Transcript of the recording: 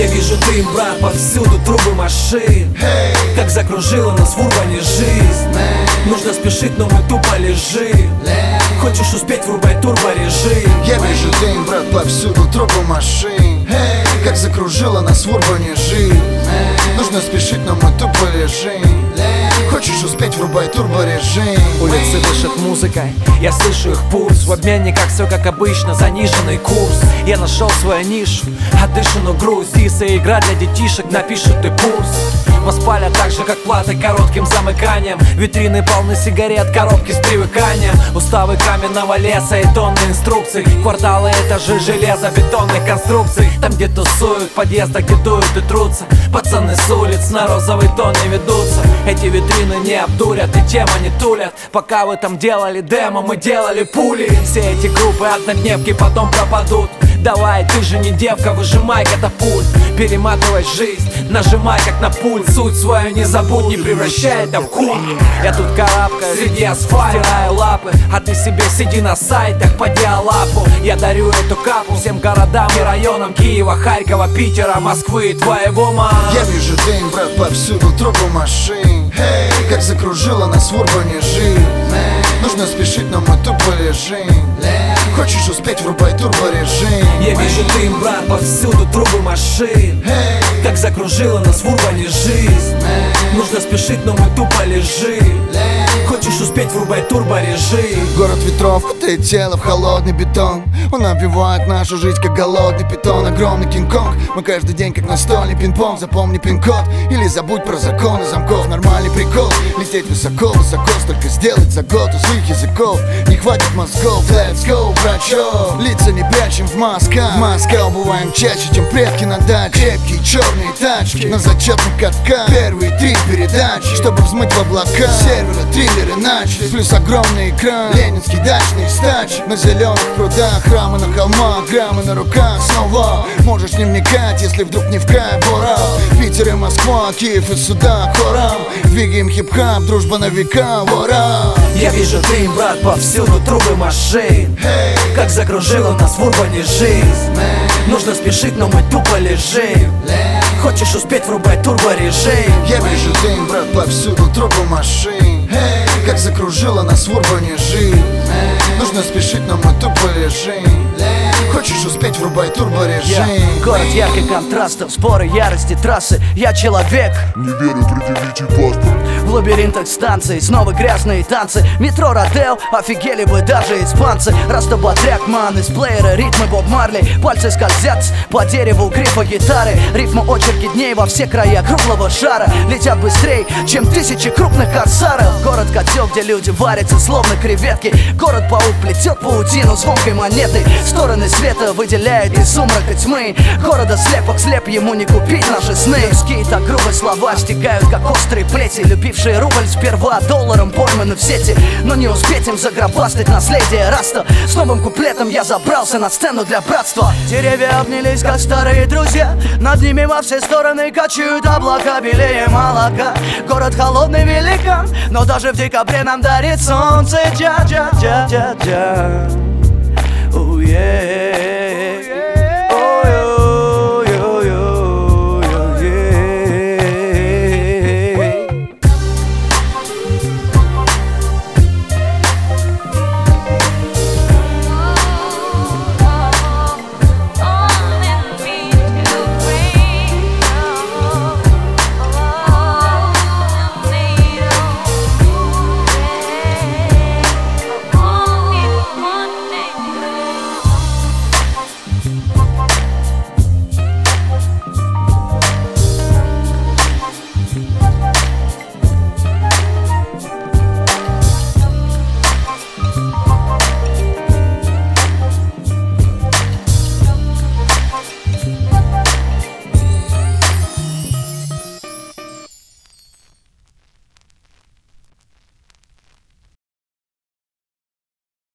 Я вижу дым, брат, повсюду трубы машин. Как закружила нас в урбане жизнь. Нужно спешить, но мы тупо лежим. Хочешь успеть, врубай турборежим. Я вижу дым, брат, повсюду трубы машин. Как закружила нас в урбане жизнь. Нужно спешить, но мы тупо лежим. Хочешь успеть, врубай турборежим. Улицы дышат музыкой, я слышу их пульс. В обменниках все как обычно, заниженный курс. Я нашел свою нишу, отдышанную грусть. Дисы игра для детишек, напишут ты курс. Воспалят так же, как платы коротким замыканием. Витрины полны сигарет, коробки с привыканием. Уставы каменного леса и тонны инструкций. Кварталы, этажи железобетонных конструкций. Там, где тусуют, в подъездах, где дуют и трутся. Пацаны с улиц на розовый тон не ведутся. Эти витрины не обдурят и тема не тулят. Пока вы там делали демо, мы делали пули. Все эти группы однодневки потом пропадут. Давай, ты же не девка, выжимай катапульт. Перематывай жизнь, нажимай как на пульт. Суть свою не забудь, не превращай это в культ. Я тут карабкаюсь среди асфальта, стираю лапы. А ты себе сиди на сайтах по диалапу. Я дарю эту капу всем городам и районам Киева, Харькова, Питера, Москвы и твоего мама. Я вижу дым, брат, повсюду трубы машин. Как закружила нас в урбане жизнь. Нужно спешить, но мы тупо лежим. Хочешь успеть, врубай турборежим. Я вижу дым, брат, повсюду трубы машин. Как закружила нас в урбане жизнь. Нужно спешить, но мы тупо лежим. Хочешь успеть, врубай турборежим. Город ветров кутает тело в холодный бетон. Он обвивает нашу жизнь, как голодный питон. Огромный Кинг-Конг, мы каждый день как настольный пинг-понг. Запомни пин-код или забудь про законы замков. Нормальный прикол, лететь высоко-высоко. Столько сделать за год у своих языков. Не хватит мозгов, let's go, брачо. Лица не прячем в масках. В масках убываем чаще, чем предки на даче. Крепкие черные тачки на зачетных катках. Первые 3 передачи, чтобы взмыть в облака. Серверы, триллеры начались, плюс огромный экран. Ленинский дачный стач на зеленых прудах. Храмы на холмах, граммы на руках. Снова можешь не вникать, если вдруг не в край бора. Питер и Москва, Киев и сюда хором. Двигаем хип-хап, дружба на века, вора. Я вижу дым, брат, повсюду трубы машин. Как закружила нас в урбане жизнь. Нужно спешить, но мы тупо лежим. Хочешь успеть, врубай турборежим. Я вижу дым, брат, повсюду трубы машин. Как закружила нас в урбане жизнь. Нужно спешить, но мы тупо лежим. Хочешь успеть, врубай турборежим. Город ярких контрастов, споры, ярости, трассы. Я человек. Не верю, предъявите паспорт. В лабиринтах станций, снова грязные танцы. Метро, Родео, офигели бы даже испанцы. Растобатряк, ман, из плеера, ритмы Боб Марли. Пальцы скользят по дереву грифа гитары. Рифма очерки дней во все края круглого шара. Летят быстрее, чем 1000 крупных корсаров. Город-котел, где люди варятся, словно креветки. Город-паук плетет паутину звонкой монеты. Стороны света выделяют из сумрака тьмы. Города слепок, слеп, ему не купить наши сны. Людские так грубые слова стекают, как острые плети. Любившие рубль сперва долларом пойманы в сети. Но не успеть им загробастать наследие раста. С новым куплетом я забрался на сцену для братства. Деревья обнялись, как старые друзья. Над ними во все стороны качают облака белее молока. Город холодный великан, но даже в декабре нам дарит солнце. Джа-джа-джа-джа-джа. Yeah.